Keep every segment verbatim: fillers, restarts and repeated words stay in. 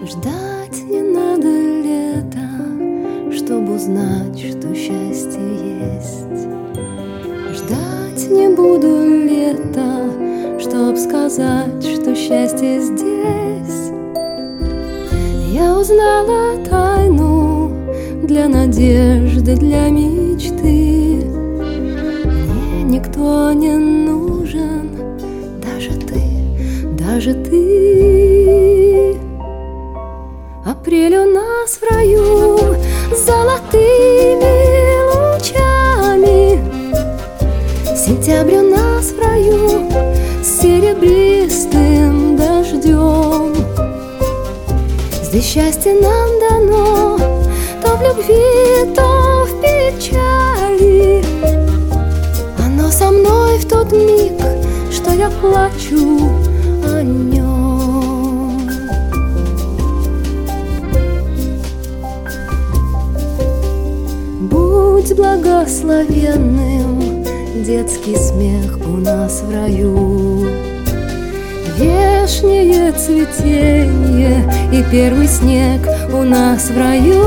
Ждать не надо лета, чтобы узнать, что счастье есть. Ждать не буду лета, чтоб сказать, что счастье здесь. Я узнала тайну для надежды, для мечты. Мне никто не нужен, даже ты, даже ты. Апрель у нас в раю с золотыми лучами. Сентябрь у нас в раю с серебристым дождем. Здесь счастье нам дано то в любви, то в печали. Оно со мной в тот миг, что я плачу о нем. Будь благословенным детский смех у нас в раю, вешнее цветение и первый снег у нас в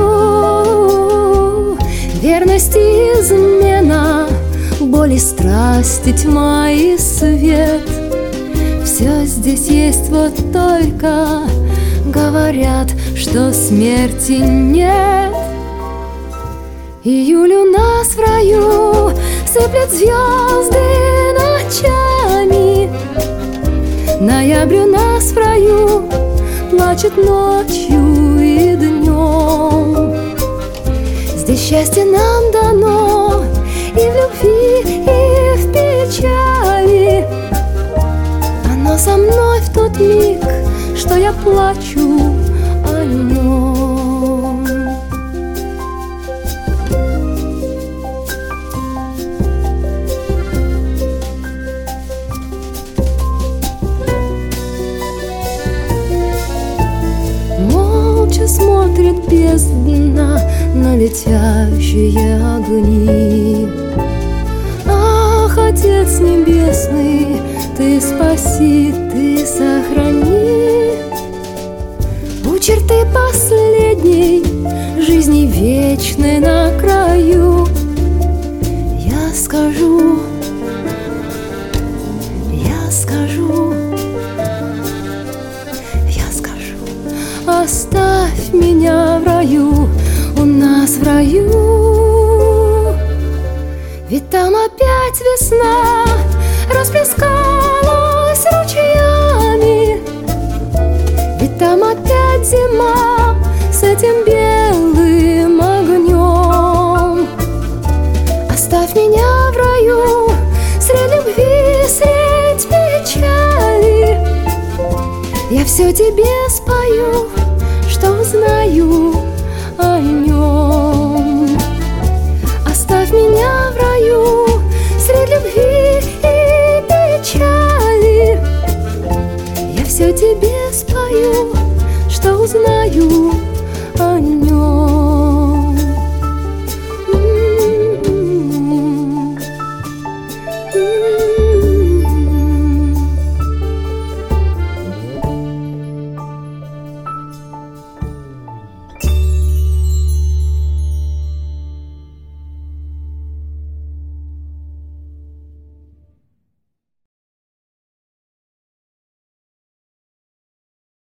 раю. Верность и измена, боль и страсть, и тьма и свет. Все здесь есть, вот только говорят, что смерти нет. Июль у нас в раю сыплет звезды ночами. Ноябрь у нас в раю плачет ночью и днем. Здесь счастье нам дано и в любви, и в печали. Оно со мной в тот миг, что я плачу о нем. Молча смотрит бездна на летящие огни. Ах, Отец Небесный, Ты спаси, Ты сохрани. У черты последней жизни вечной на краю я скажу, я скажу, я скажу: оставь меня в раю, у нас в раю. Ведь там опять весна расплескалась ручьями. Ведь там опять зима с этим белым огнем. Оставь меня в раю средь любви, средь печали. Я все тебе спою, что узнаю о нем. Оставь меня в раю средь любви и печали. Я все тебе спою, что узнаю о нем. М-м-м. М-м-м.